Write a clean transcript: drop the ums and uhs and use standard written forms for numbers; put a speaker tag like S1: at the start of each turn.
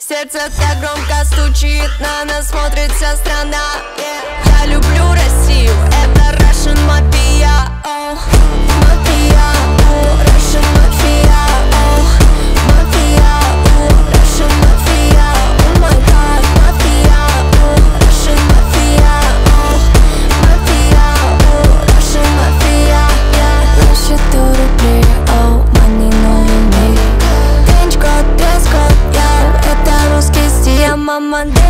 S1: Сердце так громко стучит, на нас смотрит вся страна. Я люблю Россию, это Russian Mafia. Mafia, Russian Mafia. Mafia, Russian Mafia. Oh my God, Mafia, Russian Mafia. Mafia, Russian Mafia. На счету рублей, money, no you need. Дресс-код, это русский стиль, мама.